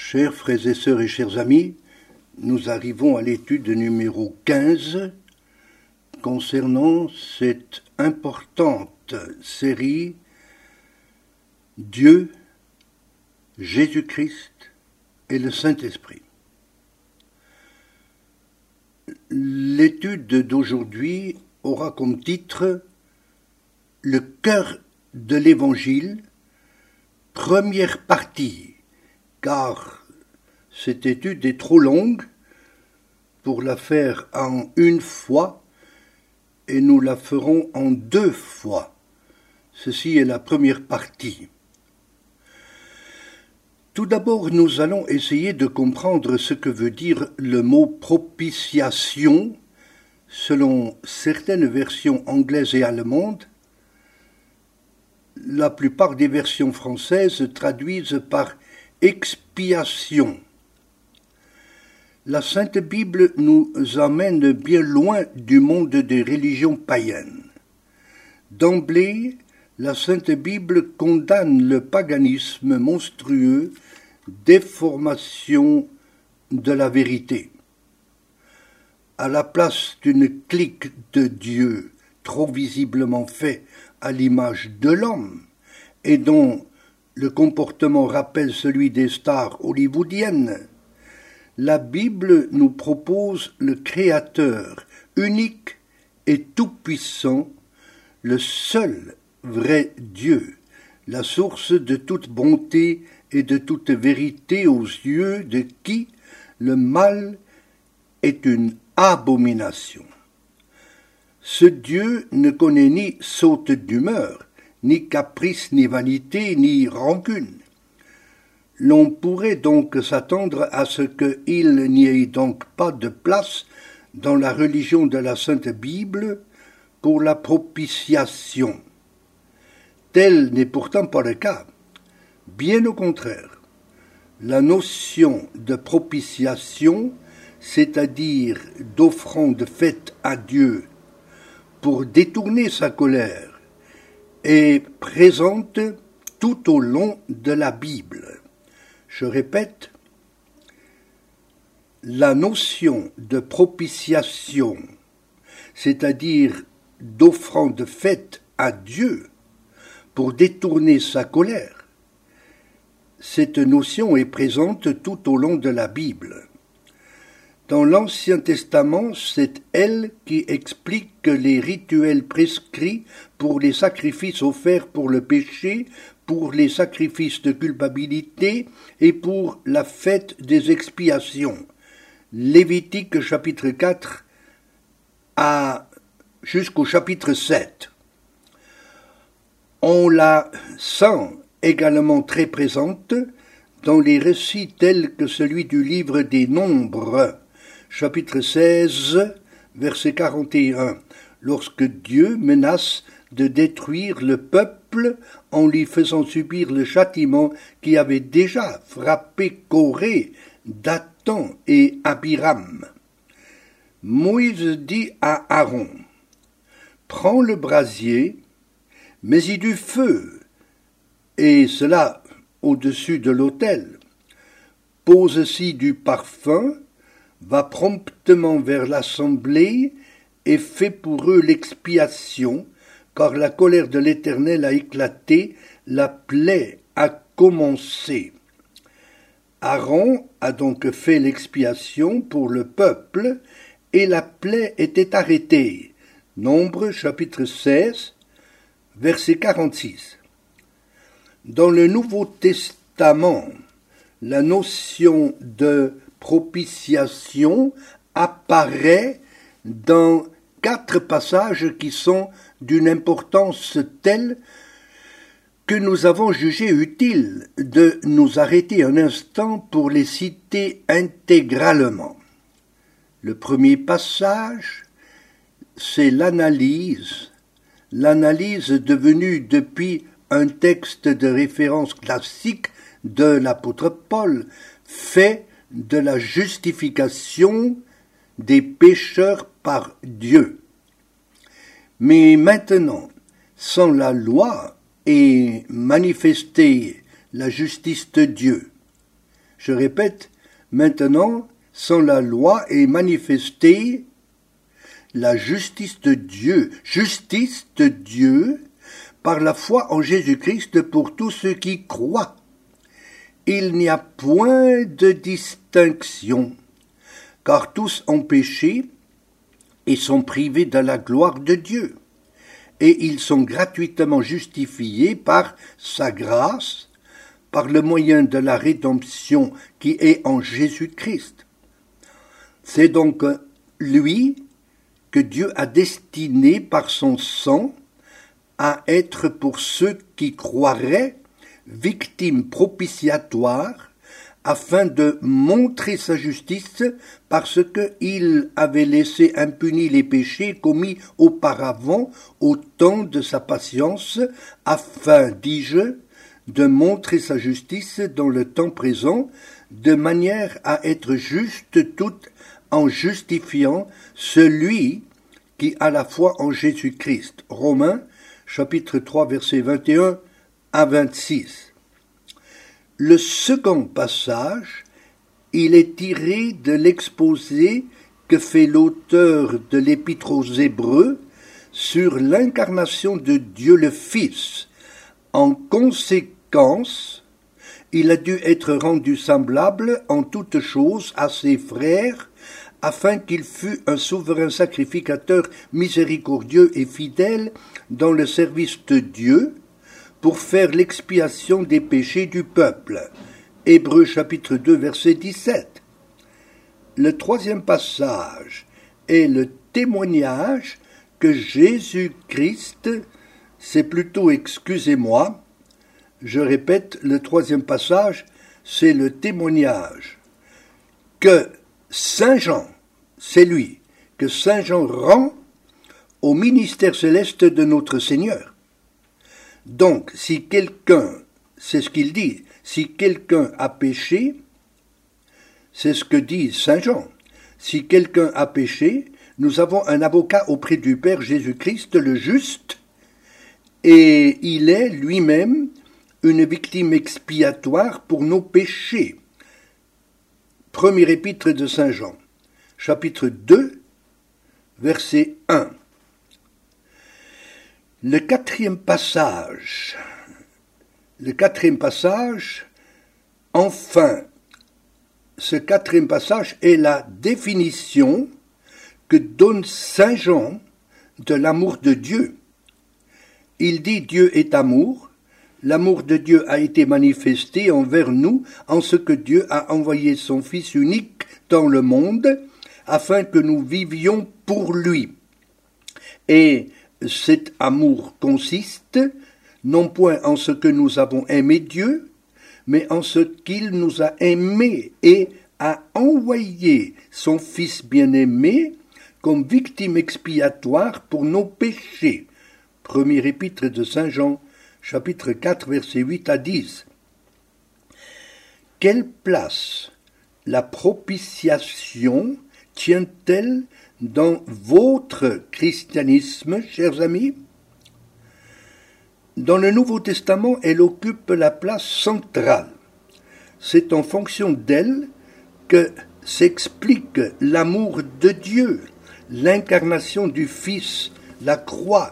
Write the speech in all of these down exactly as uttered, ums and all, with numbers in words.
Chers frères et sœurs et chers amis, nous arrivons à l'étude numéro quinze concernant cette importante série Dieu, Jésus-Christ et le Saint-Esprit. L'étude d'aujourd'hui aura comme titre Le cœur de l'Évangile, première partie, car cette étude est trop longue pour la faire en une fois et nous la ferons en deux fois. Ceci est la première partie. Tout d'abord, nous allons essayer de comprendre ce que veut dire le mot propitiation selon certaines versions anglaises et allemandes. La plupart des versions françaises traduisent par expiation. La Sainte Bible nous amène bien loin du monde des religions païennes. D'emblée, la Sainte Bible condamne le paganisme monstrueux, déformation de la vérité. À la place d'une clique de Dieu trop visiblement fait à l'image de l'homme et dont le comportement rappelle celui des stars hollywoodiennes, la Bible nous propose le Créateur unique et tout-puissant, le seul vrai Dieu, la source de toute bonté et de toute vérité aux yeux de qui le mal est une abomination. Ce Dieu ne connaît ni saute d'humeur, ni caprice, ni vanité, ni rancune. L'on pourrait donc s'attendre à ce qu'il n'y ait donc pas de place dans la religion de la Sainte Bible pour la propitiation. Tel n'est pourtant pas le cas. Bien au contraire, la notion de propitiation, c'est-à-dire d'offrande faite à Dieu pour détourner sa colère, est présente tout au long de la Bible. Je répète, la notion de propitiation, c'est-à-dire d'offrande faite à Dieu pour détourner sa colère, cette notion est présente tout au long de la Bible. Dans l'Ancien Testament, c'est elle qui explique les rituels prescrits pour les sacrifices offerts pour le péché, pour les sacrifices de culpabilité et pour la fête des expiations. Lévitique chapitre quatre à jusqu'au chapitre sept. On la sent également très présente dans les récits tels que celui du livre des Nombres, chapitre seize, verset quarante et un, lorsque Dieu menace de détruire le peuple en lui faisant subir le châtiment qui avait déjà frappé Corée, Dathan et Abiram. Moïse dit à Aaron, « Prends le brasier, mets-y du feu, et cela au-dessus de l'autel. Pose-y du parfum, va promptement vers l'assemblée et fais pour eux l'expiation, car la colère de l'Éternel a éclaté, la plaie a commencé. » Aaron a donc fait l'expiation pour le peuple, et la plaie était arrêtée. Nombre chapitre seize, verset quarante-six. Dans le Nouveau Testament, la notion de propitiation apparaît dans quatre passages qui sont d'une importance telle que nous avons jugé utile de nous arrêter un instant pour les citer intégralement. Le premier passage, c'est l'analyse, l'analyse devenue depuis un texte de référence classique de l'apôtre Paul, fait de la justification des pécheurs par Dieu. Mais maintenant, sans la loi est manifestée la justice de Dieu. Je répète, maintenant, sans la loi est manifestée la justice de Dieu, justice de Dieu par la foi en Jésus-Christ pour tous ceux qui croient. Il n'y a point de distinction, car tous ont péché et sont privés de la gloire de Dieu, et ils sont gratuitement justifiés par sa grâce, par le moyen de la rédemption qui est en Jésus-Christ. C'est donc lui que Dieu a destiné par son sang à être pour ceux qui croiraient victime propitiatoire afin de montrer sa justice parce qu'il avait laissé impunis les péchés commis auparavant au temps de sa patience afin, dis-je, de montrer sa justice dans le temps présent de manière à être juste tout en justifiant celui qui a la foi en Jésus-Christ. Romains, chapitre trois, versets vingt et un à vingt-six. Le second passage, il est tiré de l'exposé que fait l'auteur de l'Épître aux Hébreux sur l'incarnation de Dieu le Fils. En conséquence, il a dû être rendu semblable en toutes choses à ses frères, afin qu'il fût un souverain sacrificateur miséricordieux et fidèle dans le service de Dieu, pour faire l'expiation des péchés du peuple. Hébreux chapitre deux, verset dix-sept. Le troisième passage est le témoignage que Jésus-Christ, c'est plutôt, excusez-moi, je répète, le troisième passage, c'est le témoignage que Saint Jean, c'est lui, que Saint Jean rend au ministère céleste de notre Seigneur. Donc, si quelqu'un, c'est ce qu'il dit, si quelqu'un a péché, c'est ce que dit Saint Jean. Si quelqu'un a péché, nous avons un avocat auprès du Père Jésus-Christ le juste, et il est lui-même une victime expiatoire pour nos péchés. Premier épître de Saint Jean, chapitre deux, verset un. Le quatrième passage, le quatrième passage, enfin, ce quatrième passage est la définition que donne Saint Jean de l'amour de Dieu. Il dit Dieu est amour, l'amour de Dieu a été manifesté envers nous en ce que Dieu a envoyé son Fils unique dans le monde afin que nous vivions pour lui. Et cet amour consiste non point en ce que nous avons aimé Dieu, mais en ce qu'il nous a aimés et a envoyé son Fils bien-aimé comme victime expiatoire pour nos péchés. Premier épître de Saint Jean, chapitre quatre, versets huit à dix. Quelle place la propitiation tient-elle dans votre christianisme, chers amis? Dans le Nouveau Testament, elle occupe la place centrale. C'est en fonction d'elle que s'explique l'amour de Dieu, l'incarnation du Fils, la croix,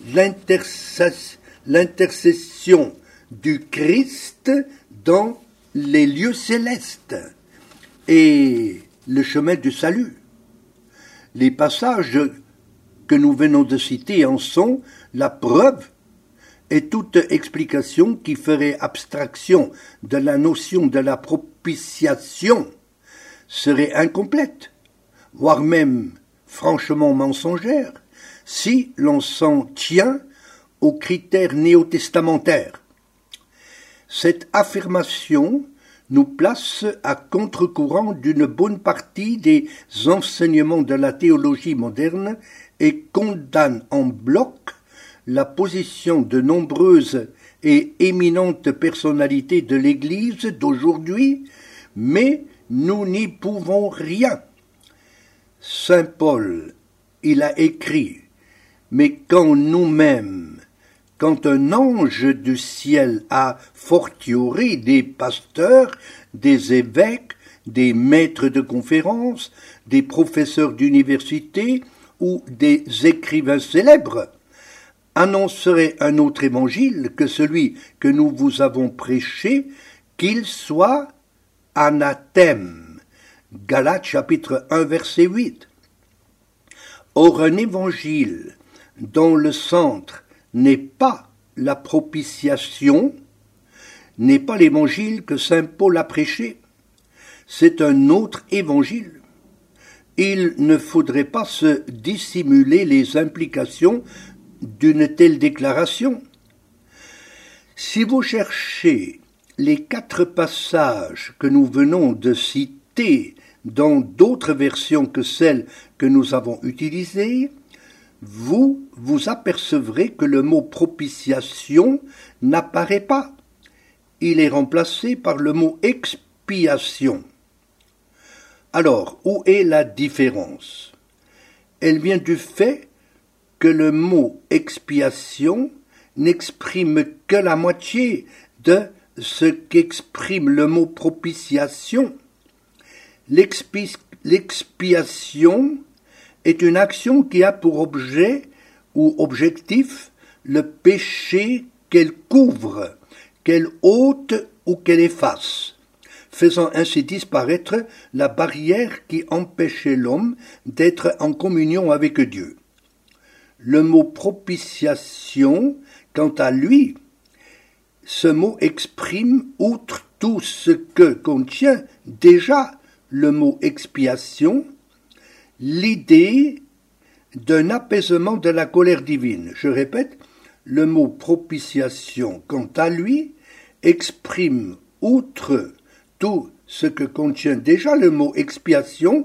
l'intercession du Christ dans les lieux célestes et le chemin du salut. Les passages que nous venons de citer en sont la preuve et toute explication qui ferait abstraction de la notion de la propitiation serait incomplète, voire même franchement mensongère, si l'on s'en tient aux critères néo-testamentaires. Cette affirmation nous place à contre-courant d'une bonne partie des enseignements de la théologie moderne et condamne en bloc la position de nombreuses et éminentes personnalités de l'Église d'aujourd'hui, mais nous n'y pouvons rien. Saint Paul, il a écrit « Mais quand nous-mêmes, quand un ange du ciel, a fortiori des pasteurs, des évêques, des maîtres de conférences, des professeurs d'université ou des écrivains célèbres, annoncerait un autre évangile que celui que nous vous avons prêché, qu'il soit anathème. Galates chapitre un verset huit. Or un évangile dont le centre n'est pas la propitiation, n'est pas l'évangile que saint Paul a prêché, c'est un autre évangile. Il ne faudrait pas se dissimuler les implications d'une telle déclaration. Si vous cherchez les quatre passages que nous venons de citer dans d'autres versions que celles que nous avons utilisées, vous vous apercevrez que le mot propitiation n'apparaît pas. Il est remplacé par le mot expiation. Alors, où est la différence? Elle vient du fait que le mot expiation n'exprime que la moitié de ce qu'exprime le mot propitiation. L'expi- l'expiation est une action qui a pour objet ou objectif le péché qu'elle couvre, qu'elle ôte ou qu'elle efface, faisant ainsi disparaître la barrière qui empêchait l'homme d'être en communion avec Dieu. Le mot propitiation, quant à lui, ce mot exprime, outre tout ce que contient déjà le mot expiation, l'idée d'un apaisement de la colère divine. Je répète, le mot propitiation, quant à lui, exprime, outre tout ce que contient déjà le mot expiation,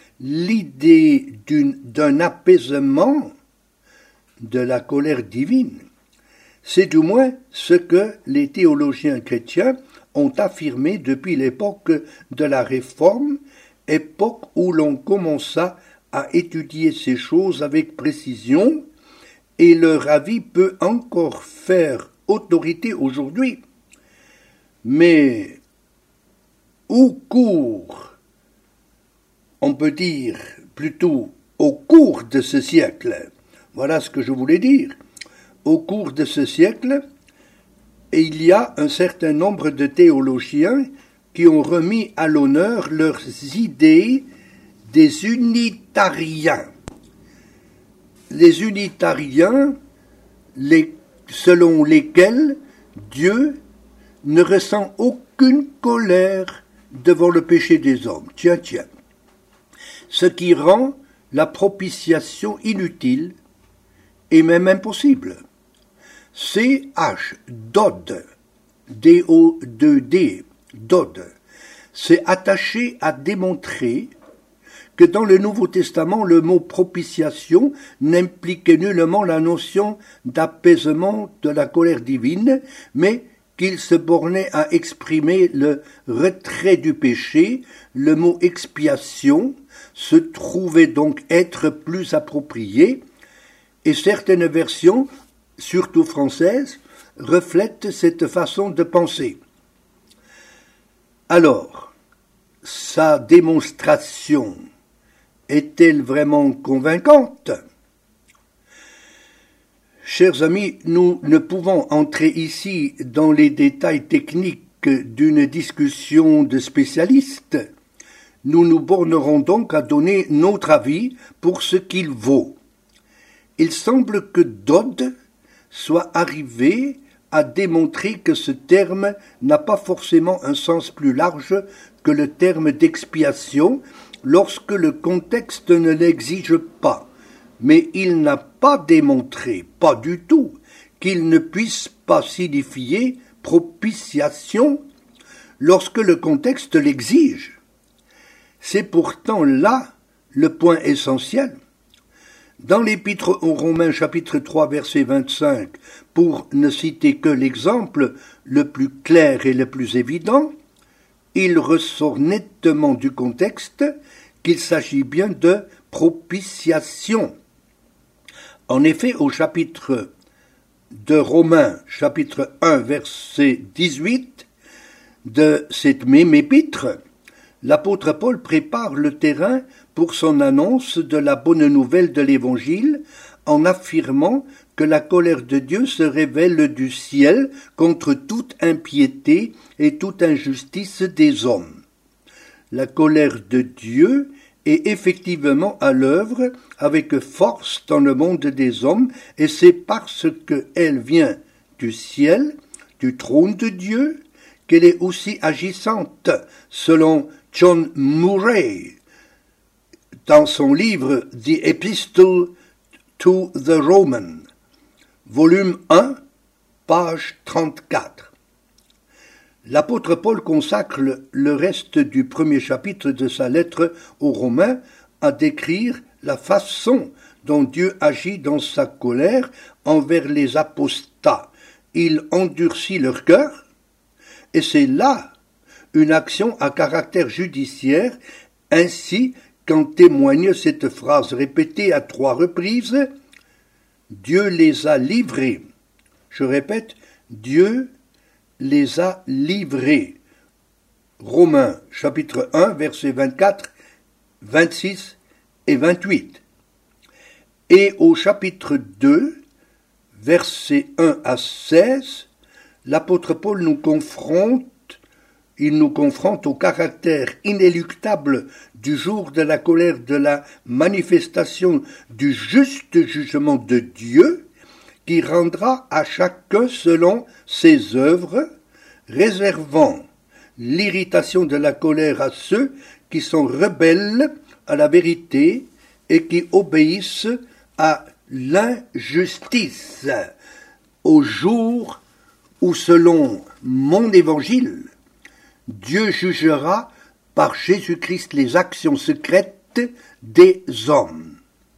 l'idée d'une, d'un apaisement de la colère divine. C'est du moins ce que les théologiens chrétiens ont affirmé depuis l'époque de la Réforme, époque où l'on commença à étudier ces choses avec précision, et leur avis peut encore faire autorité aujourd'hui. Mais au cours, on peut dire plutôt au cours de ce siècle, voilà ce que je voulais dire, au cours de ce siècle, il y a un certain nombre de théologiens qui ont remis à l'honneur leurs idées des unitariens. Les unitariens, les, selon lesquels Dieu ne ressent aucune colère devant le péché des hommes. Tiens, tiens. Ce qui rend la propitiation inutile et même impossible. C H, Dodd, D O deux D, Dodd, s'est attaché à démontrer que dans le Nouveau Testament, le mot propitiation n'impliquait nullement la notion d'apaisement de la colère divine, mais qu'il se bornait à exprimer le retrait du péché. Le mot expiation se trouvait donc être plus approprié, et certaines versions, surtout françaises, reflètent cette façon de penser. Alors, sa démonstration est-elle vraiment convaincante? Chers amis, nous ne pouvons entrer ici dans les détails techniques d'une discussion de spécialistes. Nous nous bornerons donc à donner notre avis pour ce qu'il vaut. Il semble que Dodd soit arrivé à démontrer que ce terme n'a pas forcément un sens plus large que le terme d'expiation lorsque le contexte ne l'exige pas. Mais il n'a pas démontré, pas du tout, qu'il ne puisse pas signifier propitiation lorsque le contexte l'exige. C'est pourtant là le point essentiel. Dans l'Épître aux Romains chapitre trois verset vingt-cinq, pour ne citer que l'exemple le plus clair et le plus évident, il ressort nettement du contexte qu'il s'agit bien de propitiation. En effet, au chapitre de Romains chapitre un verset dix-huit de cette même épître, l'apôtre Paul prépare le terrain pour son annonce de la bonne nouvelle de l'Évangile en affirmant que la colère de Dieu se révèle du ciel contre toute impiété et toute injustice des hommes. La colère de Dieu est effectivement à l'œuvre avec force dans le monde des hommes, et c'est parce qu'elle vient du ciel, du trône de Dieu, qu'elle est aussi agissante, selon John Murray, dans son livre The Epistle to the Romans, volume un, page trente-quatre. L'apôtre Paul consacre le reste du premier chapitre de sa lettre aux Romains à décrire la façon dont Dieu agit dans sa colère envers les apostats. Il endurcit leur cœur, et c'est là une action à caractère judiciaire, ainsi qu'en témoigne cette phrase répétée à trois reprises, « Dieu les a livrés ». Je répète, « Dieu les a livrés ». Romains chapitre un, versets vingt-quatre, vingt-six et vingt-huit. Et au chapitre deux, versets un à seize, l'apôtre Paul nous confronte, il nous confronte au caractère inéluctable du jour de la colère de la manifestation du juste jugement de Dieu, qui rendra à chacun selon ses œuvres, réservant l'irritation de la colère à ceux qui sont rebelles à la vérité et qui obéissent à l'injustice, au jour où, selon mon évangile, Dieu jugera par Jésus-Christ les actions secrètes des hommes.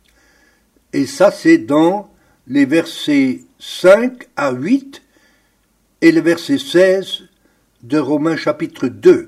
Et ça, c'est dans les versets cinq à huit et le verset seize de Romains chapitre deux.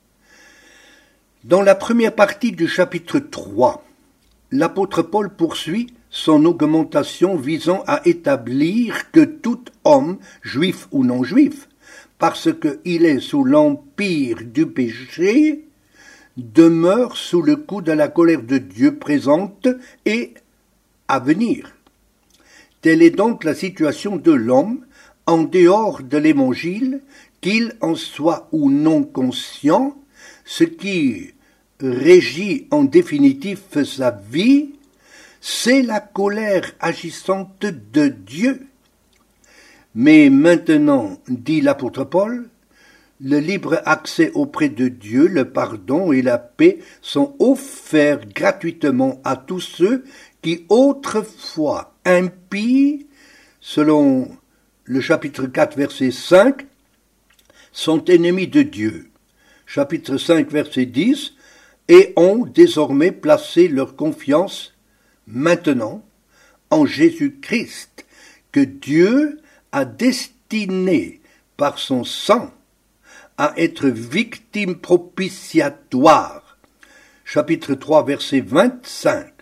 Dans la première partie du chapitre trois, l'apôtre Paul poursuit son augmentation visant à établir que tout homme, juif ou non juif, parce qu'il est sous l'empire du péché, demeure sous le coup de la colère de Dieu présente et à venir. Telle est donc la situation de l'homme en dehors de l'Évangile, qu'il en soit ou non conscient, ce qui régit en définitive sa vie, c'est la colère agissante de Dieu. Mais maintenant, dit l'apôtre Paul, le libre accès auprès de Dieu, le pardon et la paix sont offerts gratuitement à tous ceux qui autrefois impies, selon le chapitre quatre, verset cinq, sont ennemis de Dieu. Chapitre cinq, verset dix, et ont désormais placé leur confiance maintenant en Jésus-Christ, que Dieu a destiné par son sang à être victime propitiatoire. Chapitre trois, verset vingt-cinq.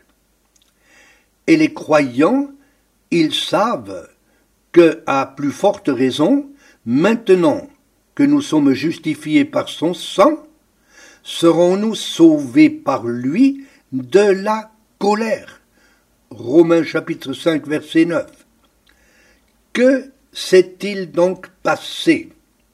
Et les croyants, ils savent que, à plus forte raison, maintenant que nous sommes justifiés par son sang, serons-nous sauvés par lui de la colère. Romains chapitre cinq, verset neuf. Que s'est-il donc passé?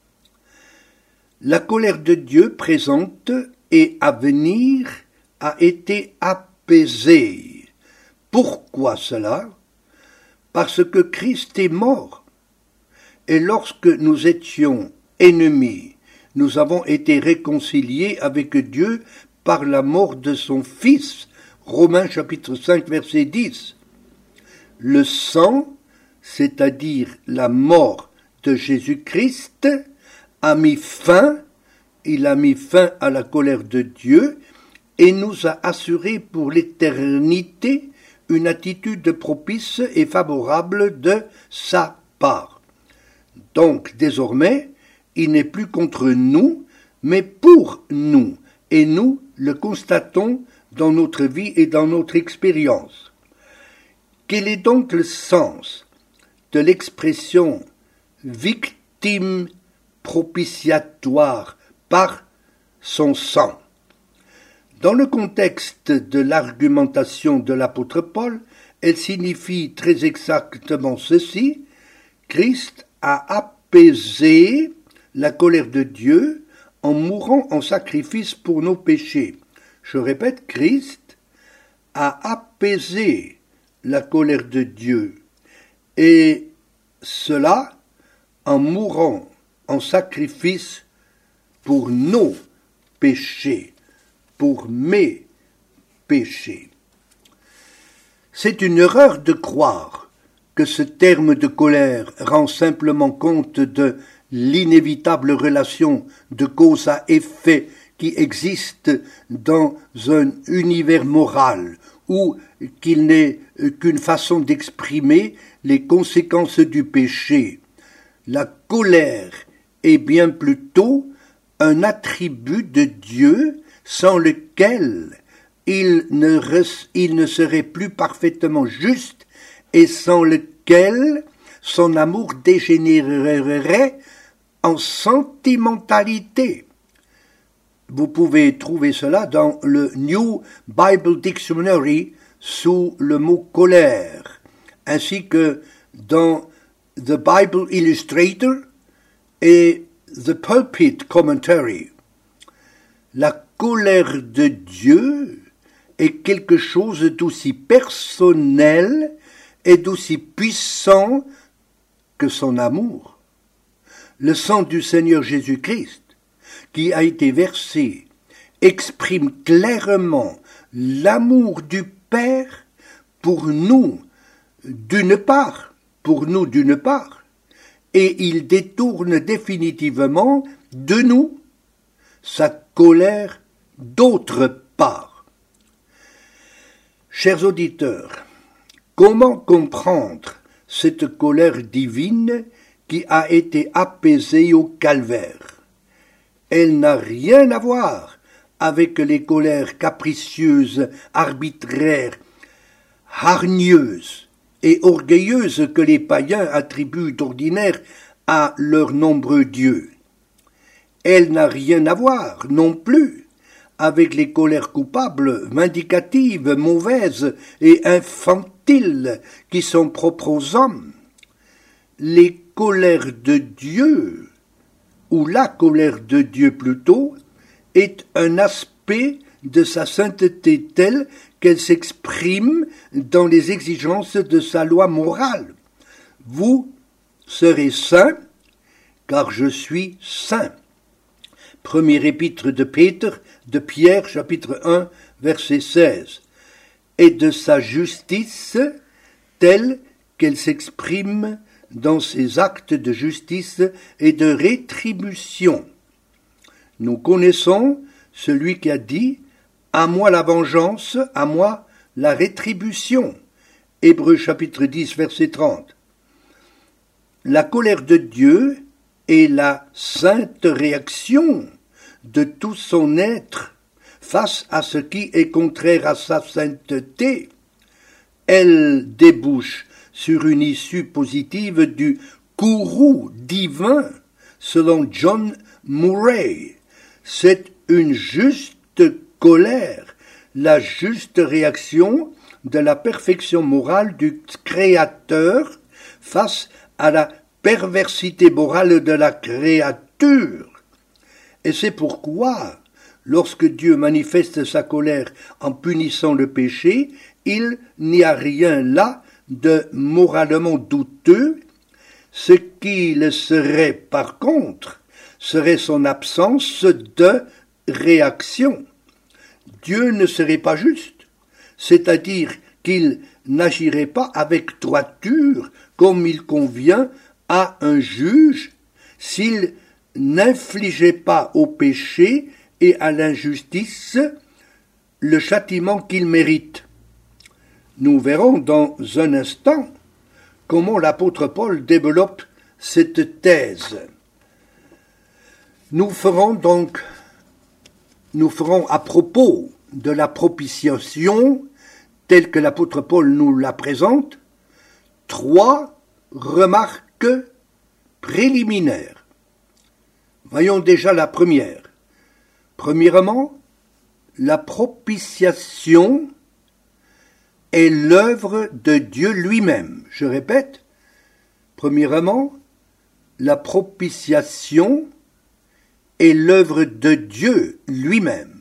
La colère de Dieu présente et à venir a été apaisée. Pourquoi cela? Parce que Christ est mort. Et lorsque nous étions ennemis, nous avons été réconciliés avec Dieu par la mort de son Fils. Romains chapitre cinq, verset dix. Le sang, c'est-à-dire la mort de Jésus-Christ, a mis fin, il a mis fin à la colère de Dieu et nous a assuré pour l'éternité une attitude propice et favorable de sa part. Donc, désormais, il n'est plus contre nous, mais pour nous, et nous le constatons dans notre vie et dans notre expérience. Quel est donc le sens de l'expression victime propitiatoire par son sang. Dans le contexte de l'argumentation de l'apôtre Paul, elle signifie très exactement ceci: Christ a apaisé la colère de Dieu en mourant en sacrifice pour nos péchés. Je répète, Christ a apaisé la colère de Dieu, et cela en mourant en sacrifice pour nos péchés, pour mes péchés. C'est une erreur de croire que ce terme de colère rend simplement compte de l'inévitable relation de cause à effet qui existe dans un univers moral, ou qu'il n'est qu'une façon d'exprimer les conséquences du péché. La colère est bien plutôt un attribut de Dieu sans lequel il ne, res, il ne serait plus parfaitement juste et sans lequel son amour dégénérerait en sentimentalité. Vous pouvez trouver cela dans le New Bible Dictionary sous le mot colère, ainsi que dans The Bible Illustrator et The Pulpit Commentary. La colère de Dieu est quelque chose d'aussi personnel et d'aussi puissant que son amour. Le sang du Seigneur Jésus-Christ, qui a été versé, exprime clairement l'amour du Père pour nous d'une part, pour nous d'une part, et il détourne définitivement de nous sa colère d'autre part. Chers auditeurs, comment comprendre cette colère divine qui a été apaisée au calvaire? Elle n'a rien à voir avec les colères capricieuses, arbitraires, hargneuses et orgueilleuses que les païens attribuent d'ordinaire à leurs nombreux dieux. Elle n'a rien à voir non plus avec les colères coupables, vindicatives, mauvaises et infantiles qui sont propres aux hommes. Les colères de Dieu, ou la colère de Dieu plutôt, est un aspect de sa sainteté telle qu'elle s'exprime dans les exigences de sa loi morale. Vous serez saints, car je suis saint. Premier épître de Pierre, de Pierre, chapitre un, verset seize. Et de sa justice telle qu'elle s'exprime dans ses actes de justice et de rétribution. Nous connaissons celui qui a dit « À moi la vengeance, à moi la rétribution ». Hébreux chapitre dix, verset trente. La colère de Dieu est la sainte réaction de tout son être face à ce qui est contraire à sa sainteté. Elle débouche sur une issue positive du courroux divin, selon John Murray. C'est une juste colère, la juste réaction de la perfection morale du Créateur face à la perversité morale de la créature. Et c'est pourquoi, lorsque Dieu manifeste sa colère en punissant le péché, il n'y a rien là de moralement douteux. Ce qui le serait par contre serait son absence de réaction. Dieu ne serait pas juste, c'est-à-dire qu'il n'agirait pas avec droiture comme il convient à un juge s'il n'infligeait pas au péché et à l'injustice le châtiment qu'il mérite. Nous verrons dans un instant comment l'apôtre Paul développe cette thèse. Nous ferons donc, nous ferons à propos de la propitiation, telle que l'apôtre Paul nous la présente, trois remarques préliminaires. Voyons déjà la première. Premièrement, la propitiation est l'œuvre de Dieu lui-même. Je répète, premièrement, la propitiation est l'œuvre de Dieu lui-même.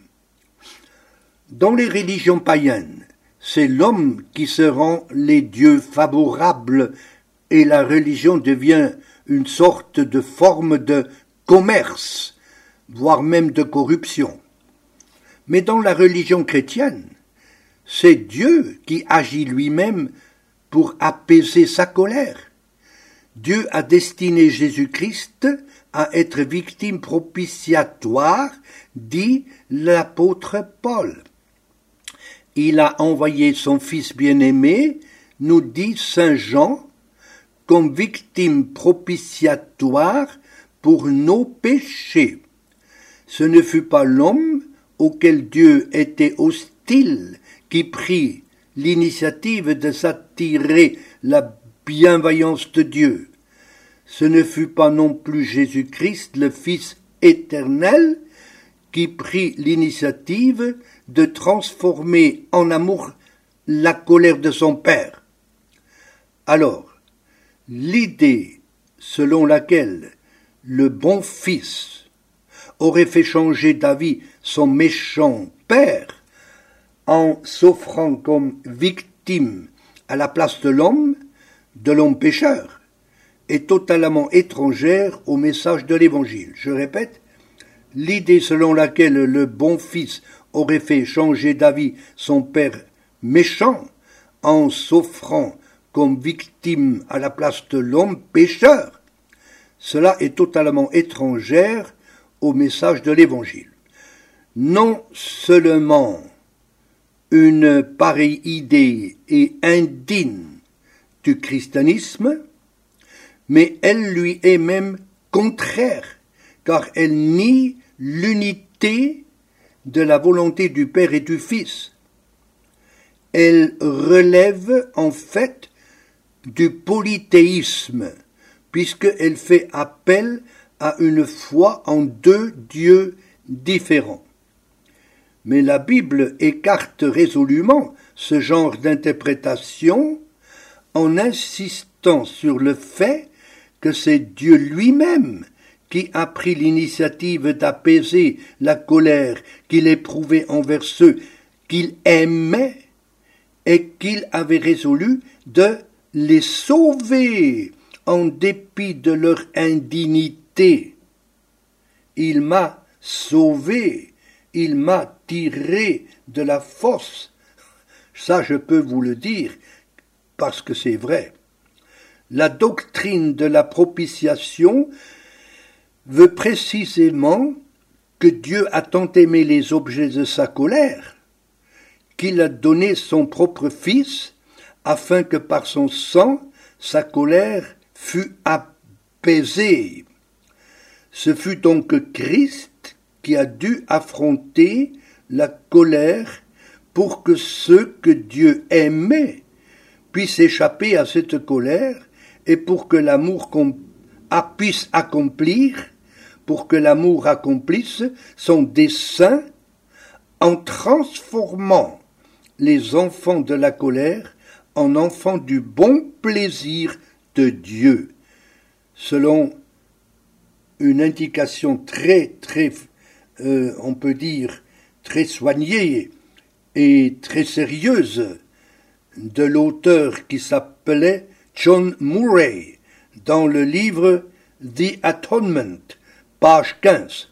Dans les religions païennes, c'est l'homme qui se rend les dieux favorables et la religion devient une sorte de forme de commerce, voire même de corruption. Mais dans la religion chrétienne, c'est Dieu qui agit lui-même pour apaiser sa colère. Dieu a destiné Jésus-Christ à être victime propitiatoire, dit l'apôtre Paul. Il a envoyé son Fils bien-aimé, nous dit saint Jean, comme victime propitiatoire pour nos péchés. Ce ne fut pas l'homme auquel Dieu était hostile qui prit l'initiative de s'attirer la bienveillance de Dieu. Ce ne fut pas non plus Jésus-Christ, le Fils éternel, qui prit l'initiative de transformer en amour la colère de son Père. Alors, l'idée selon laquelle le bon Fils aurait fait changer d'avis son méchant Père en s'offrant comme victime à la place de l'homme, de l'homme pécheur, est totalement étrangère au message de l'Évangile. Je répète, l'idée selon laquelle le bon Fils aurait fait changer d'avis son Père méchant en s'offrant comme victime à la place de l'homme pécheur, cela est totalement étrangère au message de l'Évangile. Non seulement une pareille idée est indigne du christianisme, mais elle lui est même contraire, car elle nie l'unité de la volonté du Père et du Fils. Elle relève en fait du polythéisme, puisqu'elle fait appel à une foi en deux dieux différents. Mais la Bible écarte résolument ce genre d'interprétation en insistant sur le fait que c'est Dieu lui-même qui a pris l'initiative d'apaiser la colère qu'il éprouvait envers ceux qu'il aimait et qu'il avait résolu de les sauver en dépit de leur indignité. Il m'a sauvé, il m'a tiré de la fosse. Ça, je peux vous le dire, parce que c'est vrai. La doctrine de la propitiation veut précisément que Dieu a tant aimé les objets de sa colère, qu'il a donné son propre Fils, afin que par son sang, sa colère fût apaisée. Ce fut donc Christ qui a dû affronter la colère pour que ceux que Dieu aimait puissent échapper à cette colère et pour que l'amour puisse accomplir, pour que l'amour accomplisse son dessein en transformant les enfants de la colère en enfants du bon plaisir de Dieu, selon une indication très, très, euh, on peut dire, très soignée et très sérieuse de l'auteur qui s'appelait John Murray dans le livre The Atonement, page quinze,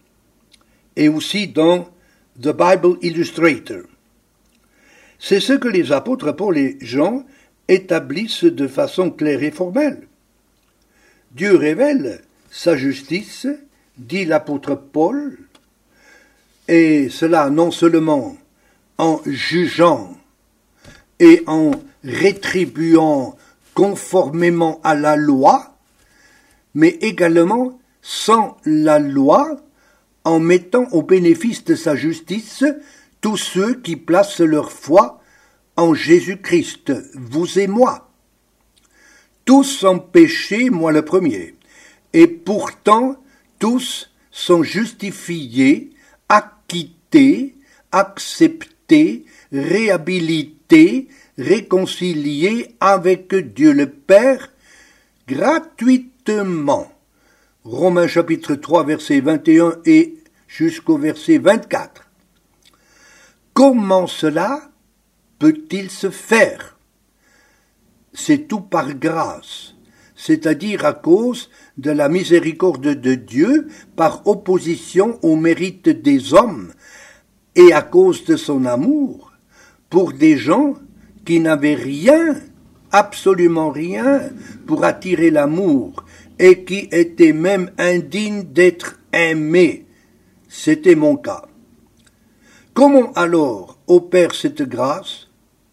et aussi dans The Bible Illustrator. C'est ce que les apôtres Paul et Jean établissent de façon claire et formelle. Dieu révèle sa justice, dit l'apôtre Paul, et cela non seulement en jugeant et en rétribuant conformément à la loi, mais également sans la loi, en mettant au bénéfice de sa justice tous ceux qui placent leur foi en Jésus-Christ, vous et moi. Tous ont péché, moi le premier, et pourtant tous sont justifiés, acquittés, acceptés, réhabilités, réconciliés avec Dieu le Père gratuitement. Romains chapitre trois, verset vingt et un et jusqu'au verset vingt-quatre. Comment cela peut-il se faire? C'est tout par grâce, c'est-à-dire à cause de la miséricorde de Dieu par opposition au mérite des hommes et à cause de son amour pour des gens qui n'avaient rien, absolument rien, pour attirer l'amour et qui étaient même indignes d'être aimés. C'était mon cas. Comment alors opère cette grâce?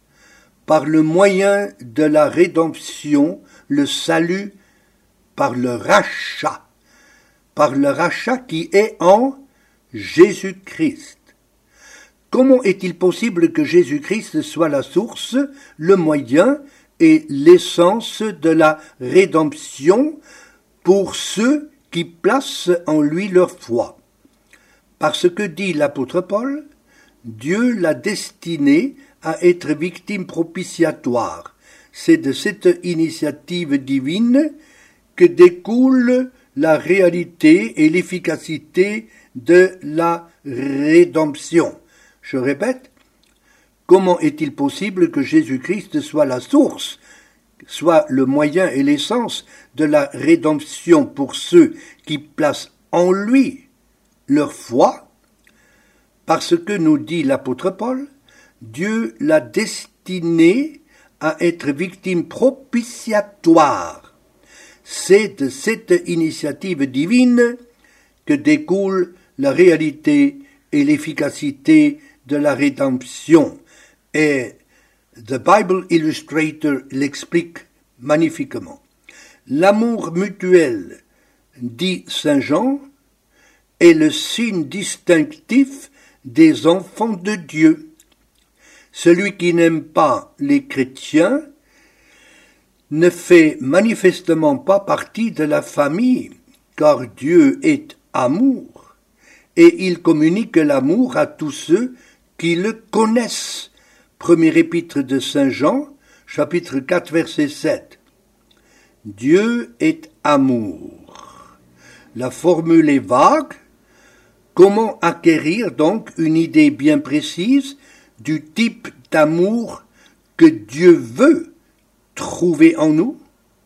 Par le moyen de la rédemption, le salut, par le rachat, par le rachat qui est en Jésus-Christ. Comment est-il possible que Jésus-Christ soit la source, le moyen et l'essence de la rédemption pour ceux qui placent en lui leur foi? Parce que dit l'apôtre Paul, Dieu l'a destiné à être victime propitiatoire. C'est de cette initiative divine que découle la réalité et l'efficacité de la rédemption. Je répète, comment est-il possible que Jésus-Christ soit la source, soit le moyen et l'essence de la rédemption pour ceux qui placent en lui leur foi? Parce que, nous dit l'apôtre Paul, Dieu l'a destiné à être victime propitiatoire. C'est de cette initiative divine que découle la réalité et l'efficacité de la rédemption. Et The Bible Illustrator l'explique magnifiquement. L'amour mutuel, dit Saint Jean, est le signe distinctif des enfants de Dieu. Celui qui n'aime pas les chrétiens ne fait manifestement pas partie de la famille, car Dieu est amour, et il communique l'amour à tous ceux qui le connaissent. Premier épître de Saint Jean, chapitre quatre, verset sept. Dieu est amour. La formule est vague. Comment acquérir donc une idée bien précise du type d'amour que Dieu veut trouver en nous?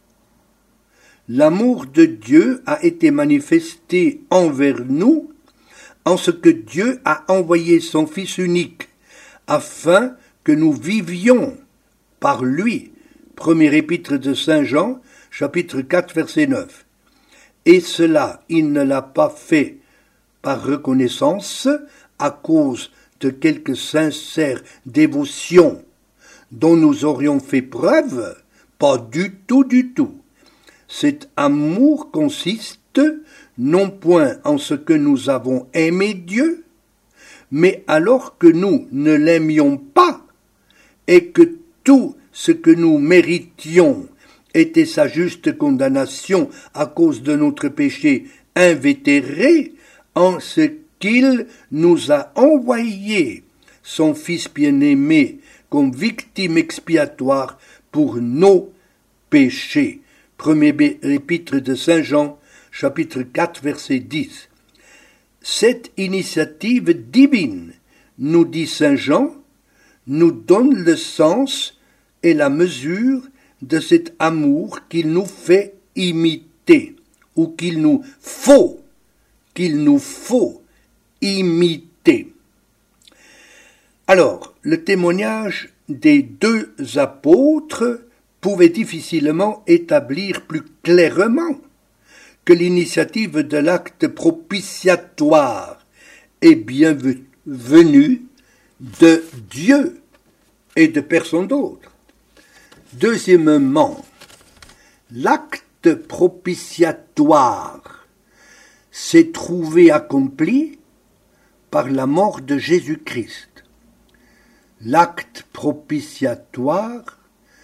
L'amour de Dieu a été manifesté envers nous en ce que Dieu a envoyé son Fils unique afin que nous vivions par lui. Premier épître de Saint Jean, chapitre quatre, verset neuf. Et cela, il ne l'a pas fait par reconnaissance à cause de quelque sincère dévotion dont nous aurions fait preuve, pas du tout, du tout. Cet amour consiste non point en ce que nous avons aimé Dieu, mais alors que nous ne l'aimions pas et que tout ce que nous méritions était sa juste condamnation à cause de notre péché invétéré, en ce qu'il nous a envoyé son Fils bien-aimé comme victime expiatoire pour nos péchés. Premier épître de Saint Jean, chapitre quatre, verset dix. Cette initiative divine, nous dit Saint Jean, nous donne le sens et la mesure de cet amour qu'il nous fait imiter, ou qu'il nous faut, qu'il nous faut imiter. Alors, le témoignage des deux apôtres pouvait difficilement établir plus clairement que l'initiative de l'acte propitiatoire est bienvenue de Dieu et de personne d'autre. Deuxièmement, l'acte propitiatoire s'est trouvé accompli par la mort de Jésus-Christ. L'acte propitiatoire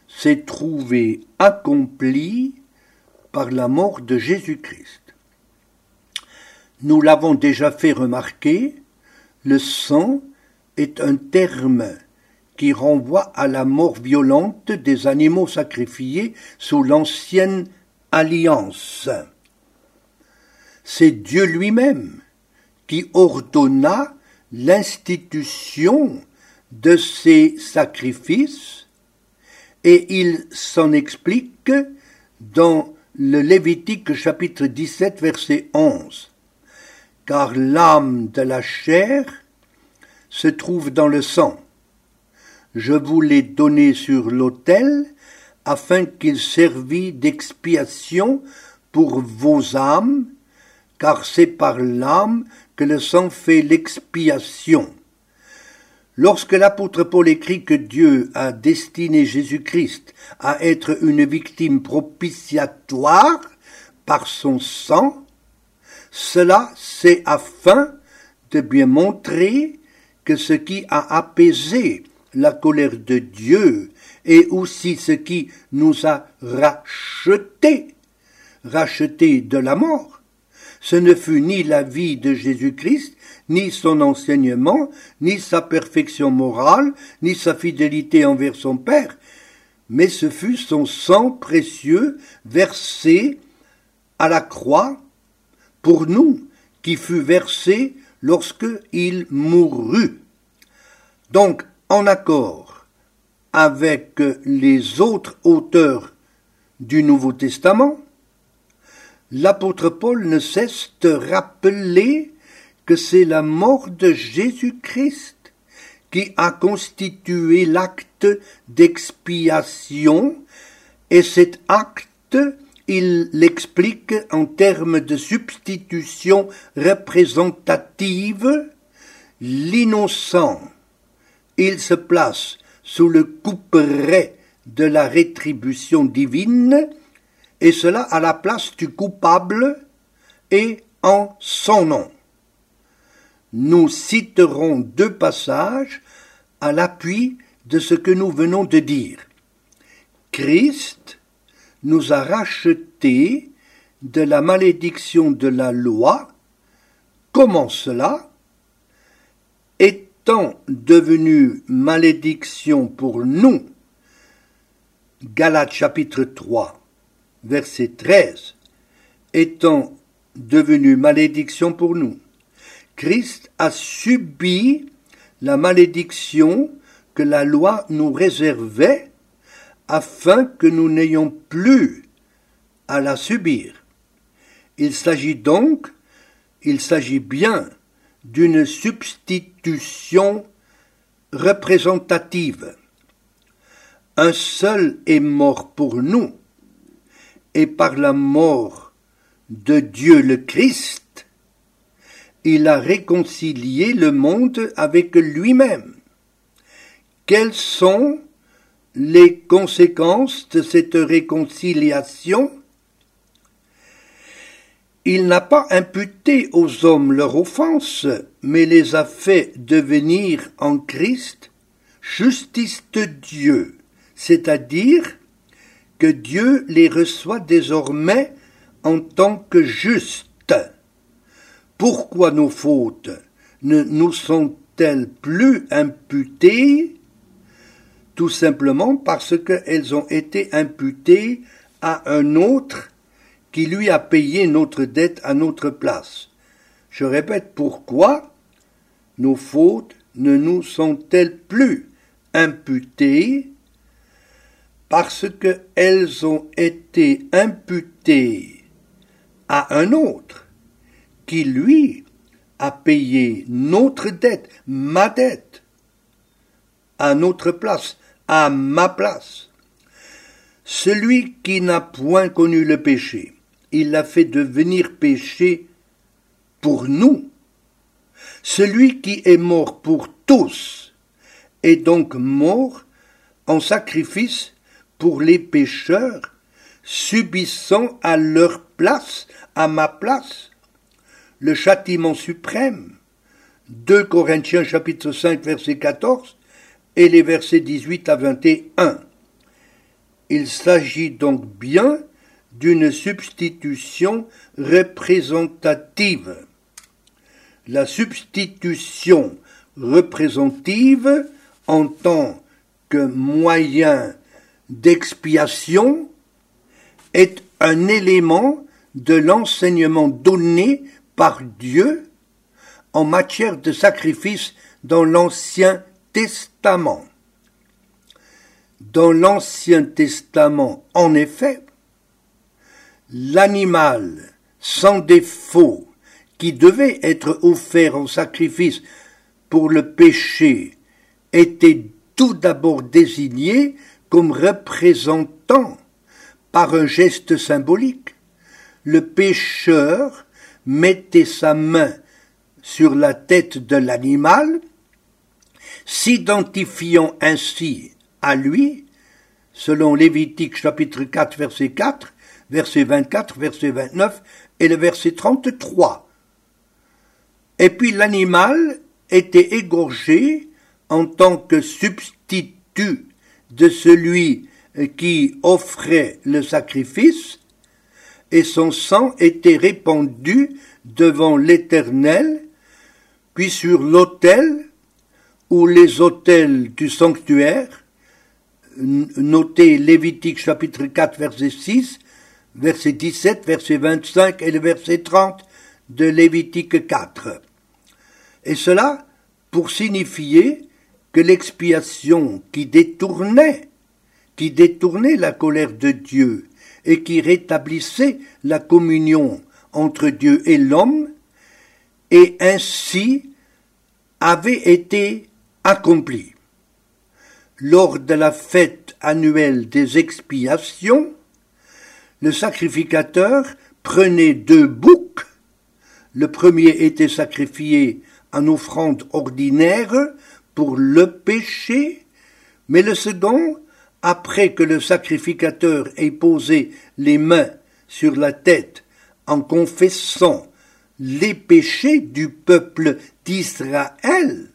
s'est trouvé accompli par la mort de Jésus-Christ. Nous l'avons déjà fait remarquer, le sang est un terme qui renvoie à la mort violente des animaux sacrifiés sous l'ancienne alliance. C'est Dieu lui-même qui ordonna l'institution de ces sacrifices et il s'en explique dans le Lévitique chapitre dix-sept verset onze. Car l'âme de la chair se trouve dans le sang. Je vous l'ai donné sur l'autel afin qu'il servît d'expiation pour vos âmes, car c'est par l'âme que le sang fait l'expiation. Lorsque l'apôtre Paul écrit que Dieu a destiné Jésus-Christ à être une victime propitiatoire par son sang, cela c'est afin de bien montrer que ce qui a apaisé la colère de Dieu et aussi ce qui nous a rachetés, rachetés de la mort, ce ne fut ni la vie de Jésus-Christ, ni son enseignement, ni sa perfection morale, ni sa fidélité envers son Père, mais ce fut son sang précieux versé à la croix pour nous, qui fut versé lorsque il mourut. Donc, en accord avec les autres auteurs du Nouveau Testament, l'apôtre Paul ne cesse de rappeler que c'est la mort de Jésus-Christ qui a constitué l'acte d'expiation, et cet acte, il l'explique en termes de substitution représentative. L'innocent, il se place sous le couperet de la rétribution divine, et cela à la place du coupable et en son nom. Nous citerons deux passages à l'appui de ce que nous venons de dire. Christ nous a rachetés de la malédiction de la loi. Comment cela? Étant devenu malédiction pour nous, Galates chapitre trois, verset treize, étant devenu malédiction pour nous, Christ a subi la malédiction que la loi nous réservait afin que nous n'ayons plus à la subir. Il s'agit donc, il s'agit bien d'une substitution représentative. Un seul est mort pour nous, et par la mort de Dieu le Christ, il a réconcilié le monde avec lui-même. Quelles sont les conséquences de cette réconciliation? Il n'a pas imputé aux hommes leur offense, mais les a fait devenir en Christ justice de Dieu, c'est-à-dire que Dieu les reçoit désormais en tant que justes. Pourquoi nos fautes ne nous sont-elles plus imputées? Tout simplement parce qu'elles ont été imputées à un autre qui lui a payé notre dette à notre place. Je répète, pourquoi nos fautes ne nous sont-elles plus imputées? Parce qu'elles ont été imputées à un autre qui, lui, a payé notre dette, ma dette, à notre place, à ma place. Celui qui n'a point connu le péché, il l'a fait devenir péché pour nous. Celui qui est mort pour tous est donc mort en sacrifice pour les pécheurs, subissant à leur place, à ma place, le châtiment suprême. deux Corinthiens chapitre cinq verset quatorze et les versets dix-huit à vingt et un. Il s'agit donc bien d'une substitution représentative. La substitution représentative en tant que moyen d'expiation est un élément de l'enseignement donné par Dieu en matière de sacrifice dans l'Ancien Testament. Dans l'Ancien Testament, en effet, l'animal sans défaut qui devait être offert en sacrifice pour le péché était tout d'abord désigné comme représentant, par un geste symbolique, le pécheur mettait sa main sur la tête de l'animal, s'identifiant ainsi à lui, selon Lévitique chapitre quatre, verset quatre, verset vingt-quatre, verset vingt-neuf et le verset trente-trois. Et puis l'animal était égorgé en tant que substitut de celui qui offrait le sacrifice, et son sang était répandu devant l'Éternel, puis sur l'autel ou les autels du sanctuaire, notez Lévitique chapitre quatre, verset six, verset dix-sept, verset vingt-cinq et le verset trente de Lévitique quatre. Et cela pour signifier que l'expiation qui détournait, qui détournait la colère de Dieu et qui rétablissait la communion entre Dieu et l'homme, et ainsi avait été accomplie. Lors de la fête annuelle des expiations, le sacrificateur prenait deux boucs. Le premier était sacrifié en offrande ordinaire pour le péché, mais le second, après que le sacrificateur ait posé les mains sur la tête en confessant les péchés du peuple d'Israël,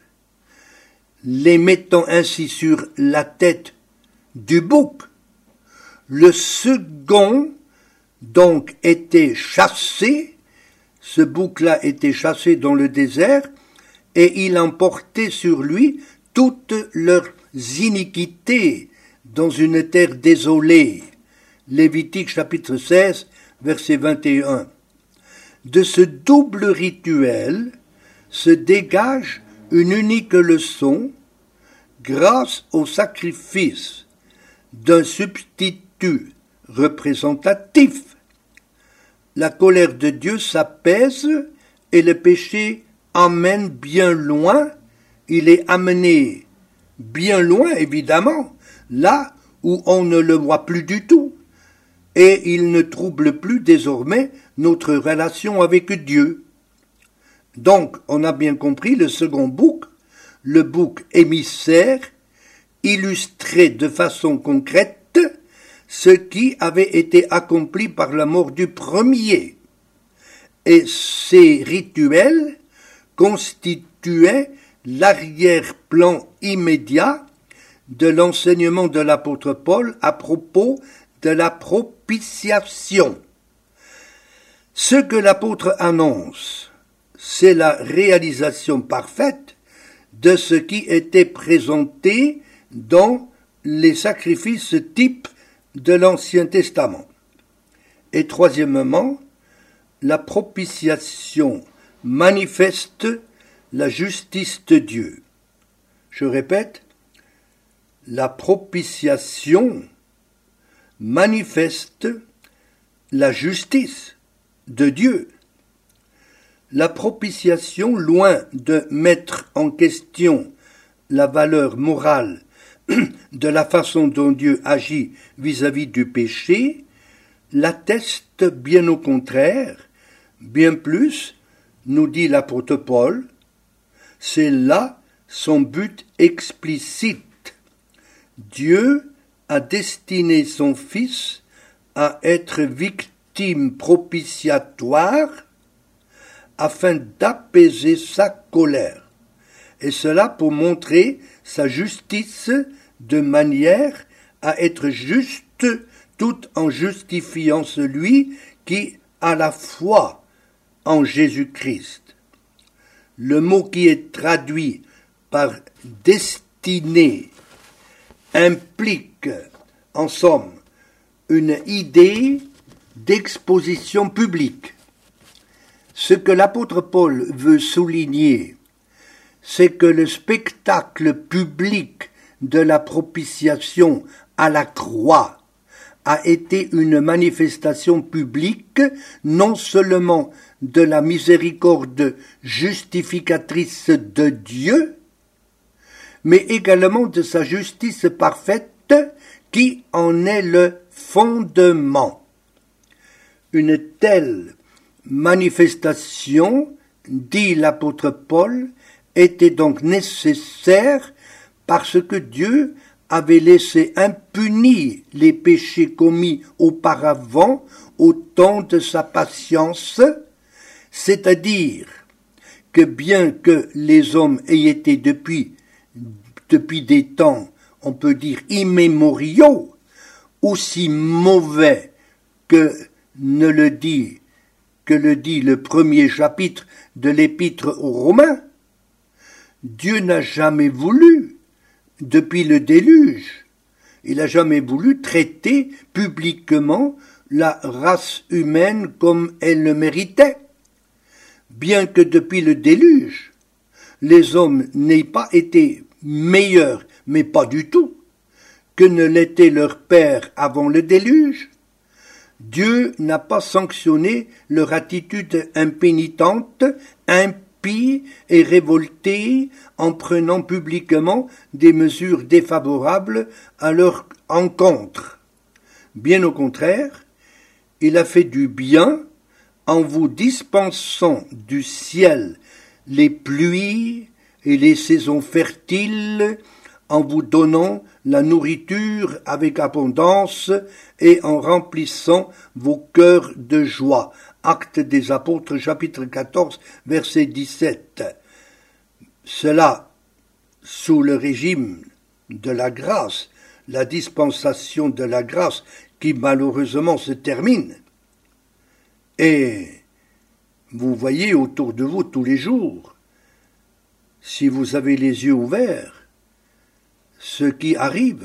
les mettant ainsi sur la tête du bouc, le second donc était chassé, ce bouc-là était chassé dans le désert, et il emportait sur lui toutes leurs iniquités dans une terre désolée. Lévitique chapitre seize, verset vingt et un. De ce double rituel se dégage une unique leçon grâce au sacrifice d'un substitut représentatif. La colère de Dieu s'apaise et le péché amène bien loin, il est amené bien loin évidemment, là où on ne le voit plus du tout, et il ne trouble plus désormais notre relation avec Dieu. Donc, on a bien compris, le second bouc, le bouc émissaire, illustrait de façon concrète ce qui avait été accompli par la mort du premier. Et ces rituels constituaient l'arrière-plan immédiat de l'enseignement de l'apôtre Paul à propos de la propitiation. Ce que l'apôtre annonce, c'est la réalisation parfaite de ce qui était présenté dans les sacrifices types de l'Ancien Testament. Et troisièmement, la propitiation manifeste la justice de Dieu. Je répète, la propitiation manifeste la justice de Dieu. La propitiation, loin de mettre en question la valeur morale de la façon dont Dieu agit vis-à-vis du péché, l'atteste bien au contraire, bien plus, nous dit l'apôtre Paul, c'est là son but explicite. Dieu a destiné son Fils à être victime propitiatoire afin d'apaiser sa colère, et cela pour montrer sa justice de manière à être juste tout en justifiant celui qui a la foi en Jésus-Christ. Le mot qui est traduit par « destinée » implique, en somme, une idée d'exposition publique. Ce que l'apôtre Paul veut souligner, c'est que le spectacle public de la propitiation à la croix a été une manifestation publique non seulement de la miséricorde justificatrice de Dieu, mais également de sa justice parfaite qui en est le fondement. Une telle manifestation, dit l'apôtre Paul, était donc nécessaire parce que Dieu avait laissé impunis les péchés commis auparavant au temps de sa patience, c'est-à-dire que bien que les hommes aient été depuis, depuis des temps, on peut dire immémoriaux, aussi mauvais que ne le dit, que le dit le premier chapitre de l'Épître aux Romains, Dieu n'a jamais voulu, depuis le déluge, il n'a jamais voulu traiter publiquement la race humaine comme elle le méritait, bien que depuis le déluge, les hommes n'aient pas été meilleurs, mais pas du tout, que ne l'était leur père avant le déluge. Dieu n'a pas sanctionné leur attitude impénitente, impie et révoltée en prenant publiquement des mesures défavorables à leur encontre. Bien au contraire, il a fait du bien en vous dispensant du ciel les pluies et les saisons fertiles, en vous donnant la nourriture avec abondance et en remplissant vos cœurs de joie. Actes des Apôtres, chapitre quatorze, verset dix-sept. Cela sous le régime de la grâce, la dispensation de la grâce qui malheureusement se termine. Et vous voyez autour de vous tous les jours, si vous avez les yeux ouverts, ce qui arrive,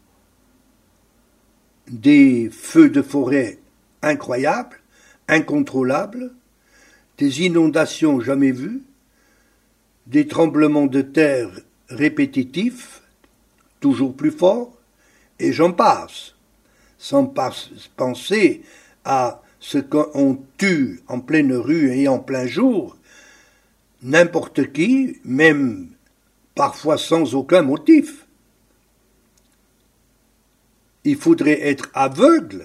des feux de forêt incroyables, incontrôlables, des inondations jamais vues, des tremblements de terre répétitifs, toujours plus forts, et j'en passe, sans penser à ce qu'on tue en pleine rue et en plein jour, n'importe qui, même parfois sans aucun motif. Il faudrait être aveugle,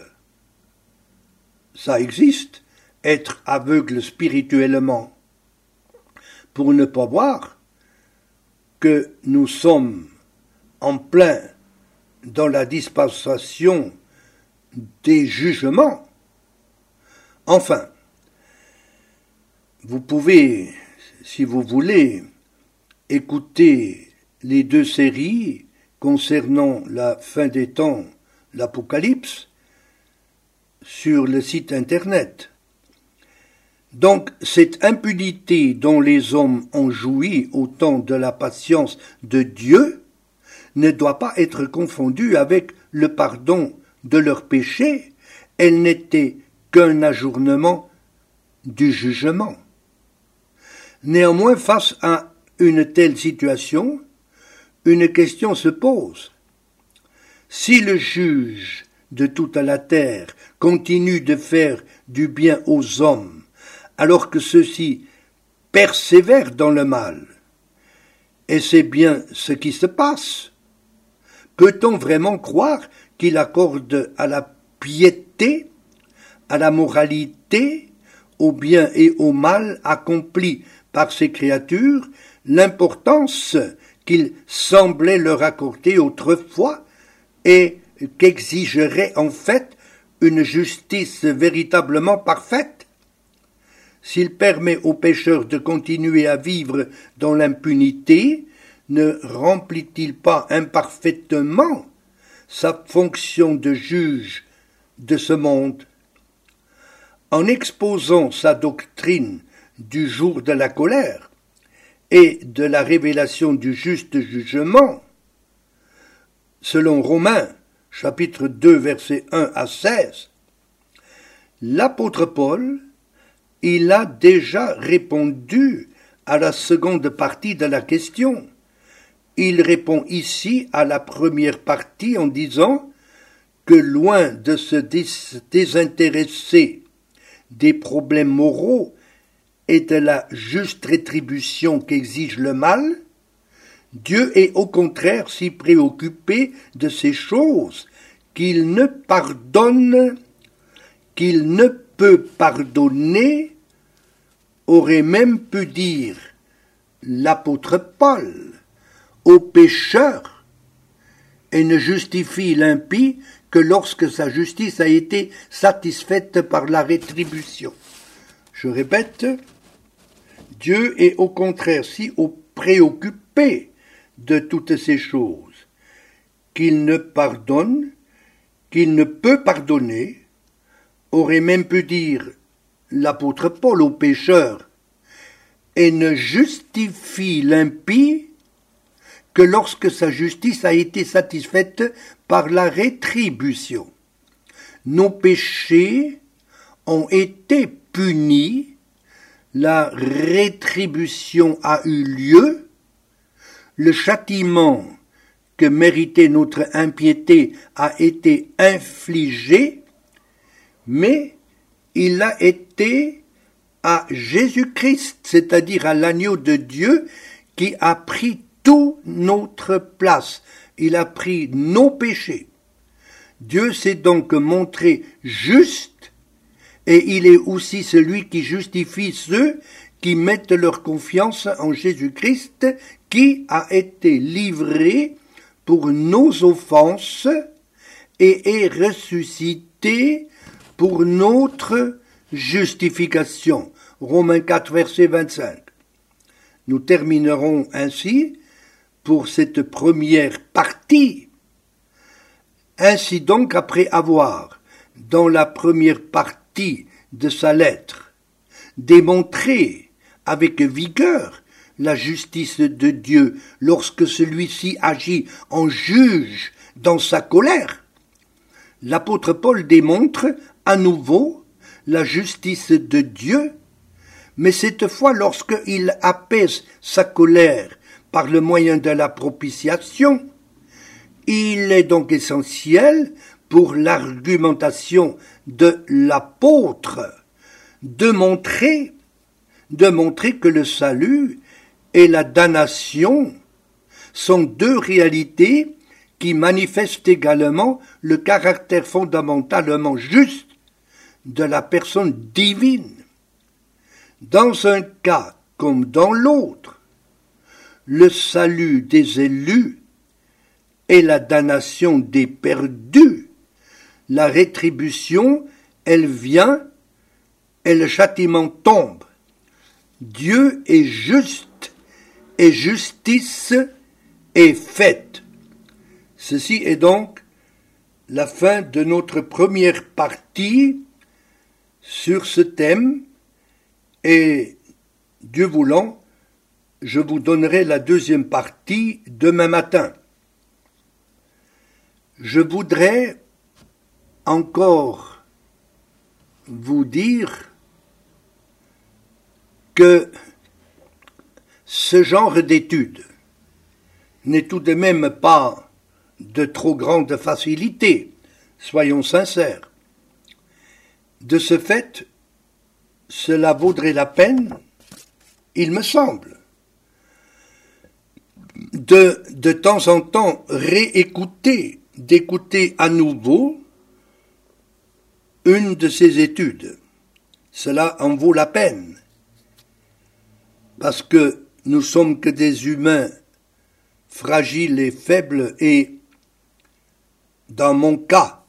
ça existe, être aveugle spirituellement, pour ne pas voir que nous sommes en plein dans la dispensation des jugements. Enfin, vous pouvez, si vous voulez, écouter les deux séries concernant la fin des temps, l'Apocalypse, sur le site internet. Donc, cette impunité dont les hommes ont joui au temps de la patience de Dieu ne doit pas être confondue avec le pardon de leurs péchés. Elle n'était qu'un ajournement du jugement. Néanmoins, face à une telle situation, une question se pose. Si le juge de toute la terre continue de faire du bien aux hommes, alors que ceux-ci persévèrent dans le mal, et c'est bien ce qui se passe, peut-on vraiment croire qu'il accorde à la piété, à la moralité, au bien et au mal accompli par ces créatures, l'importance qu'il semblait leur accorder autrefois et qu'exigerait en fait une justice véritablement parfaite? S'il permet aux pécheurs de continuer à vivre dans l'impunité, ne remplit-il pas imparfaitement sa fonction de juge de ce monde. En exposant sa doctrine du jour de la colère et de la révélation du juste jugement, selon Romains, chapitre deux, versets un à seize, l'apôtre Paul, il a déjà répondu à la seconde partie de la question. Il répond ici à la première partie en disant que loin de se désintéresser des problèmes moraux et de la juste rétribution qu'exige le mal, Dieu est au contraire si préoccupé de ces choses qu'il ne pardonne, qu'il ne peut pardonner, aurait même pu dire l'apôtre Paul, aux pécheurs, et ne justifie l'impie que lorsque sa justice a été satisfaite par la rétribution. Je répète, Dieu est au contraire si préoccupé de toutes ces choses qu'il ne pardonne, qu'il ne peut pardonner, aurait même pu dire l'apôtre Paul aux pécheurs, et ne justifie l'impie que lorsque sa justice a été satisfaite par la rétribution. Nos péchés ont été punis, la rétribution a eu lieu, le châtiment que méritait notre impiété a été infligé, mais il a été à Jésus-Christ, c'est-à-dire à l'agneau de Dieu, qui a pris toute notre place. Il a pris nos péchés. Dieu s'est donc montré juste, et il est aussi celui qui justifie ceux qui mettent leur confiance en Jésus-Christ, qui a été livré pour nos offenses et est ressuscité pour notre justification. Romains quatre, verset vingt-cinq. Nous terminerons ainsi pour cette première partie. Ainsi donc, après avoir, dans la première partie de sa lettre, démontré avec vigueur la justice de Dieu lorsque celui-ci agit en juge dans sa colère, l'apôtre Paul démontre à nouveau la justice de Dieu, mais cette fois lorsqu'il apaise sa colère par le moyen de la propitiation. Il est donc essentiel pour l'argumentation de l'apôtre de montrer, de montrer que le salut et la damnation sont deux réalités qui manifestent également le caractère fondamentalement juste de la personne divine. Dans un cas comme dans l'autre, le salut des élus et la damnation des perdus, la rétribution, elle vient et le châtiment tombe. Dieu est juste et justice est faite. Ceci est donc la fin de notre première partie sur ce thème et, Dieu voulant, je vous donnerai la deuxième partie demain matin. Je voudrais encore vous dire que ce genre d'étude n'est tout de même pas de trop grande facilité, soyons sincères. De ce fait, cela vaudrait la peine, il me semble, de, de temps en temps réécouter, d'écouter à nouveau une de ces études. Cela en vaut la peine, parce que nous sommes que des humains fragiles et faibles et, dans mon cas,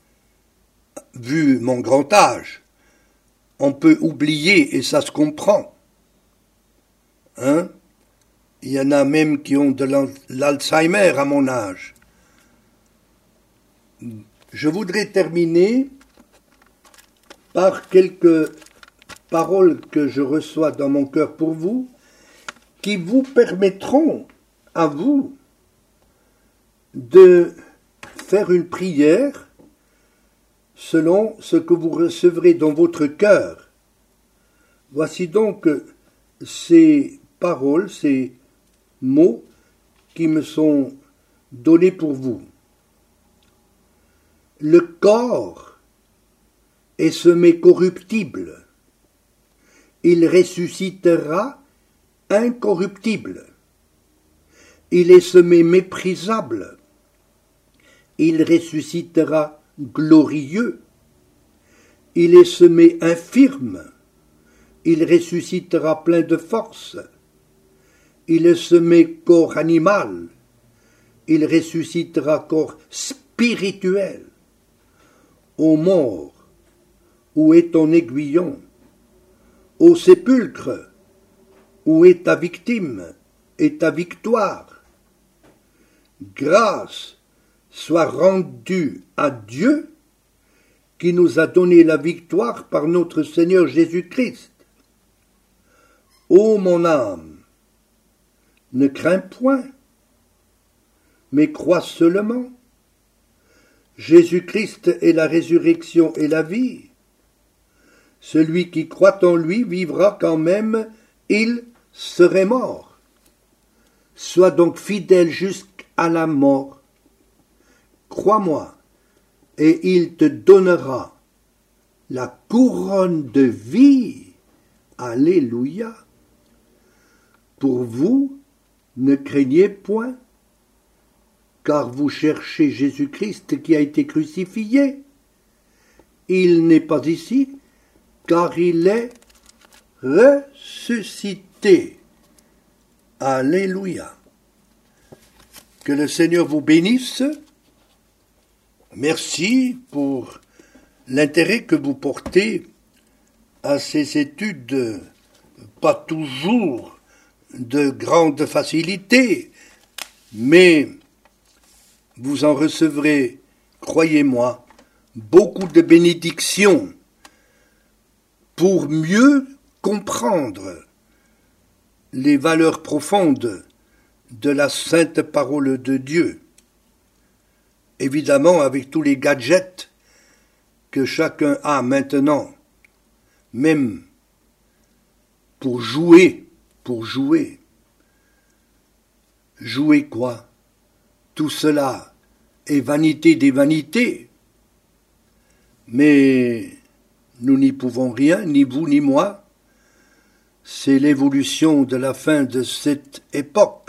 vu mon grand âge, on peut oublier et ça se comprend. Hein? Il y en a même qui ont de l'Alzheimer à mon âge. je voudrais terminer par quelques paroles que je reçois dans mon cœur pour vous, qui vous permettront à vous de faire une prière selon ce que vous recevrez dans votre cœur. Voici donc ces paroles, ces mots qui me sont donnés pour vous. Le corps est semé corruptible, il ressuscitera incorruptible. Il est semé méprisable, il ressuscitera glorieux. Il est semé infirme, il ressuscitera plein de force. Il est semé corps animal, il ressuscitera corps spirituel. Ô mort, où est ton aiguillon? Ô sépulcre, où est ta victime et ta victoire? Grâce soit rendue à Dieu qui nous a donné la victoire par notre Seigneur Jésus-Christ. Ô mon âme, ne crains point, mais crois seulement. Jésus-Christ est la résurrection et la vie. Celui qui croit en lui vivra quand même, il serait mort. Sois donc fidèle jusqu'à la mort. Crois-moi, et il te donnera la couronne de vie. Alléluia. Pour vous, ne craignez point, car vous cherchez Jésus-Christ qui a été crucifié. Il n'est pas ici, car il est ressuscité. Alléluia. Que le Seigneur vous bénisse. Merci pour l'intérêt que vous portez à ces études, pas toujours de grande facilité, mais vous en recevrez, croyez-moi, beaucoup de bénédictions pour mieux comprendre les valeurs profondes de la sainte parole de Dieu. Évidemment, avec tous les gadgets que chacun a maintenant, même pour jouer, pour jouer. Jouer quoi? Tout cela est vanité des vanités. Mais nous n'y pouvons rien, ni vous ni moi. C'est l'évolution de la fin de cette époque.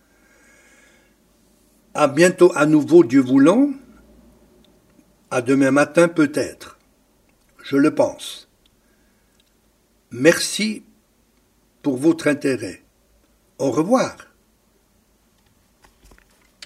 À bientôt à nouveau, Dieu voulant. À demain matin peut-être. Je le pense. Merci pour votre intérêt. Au revoir.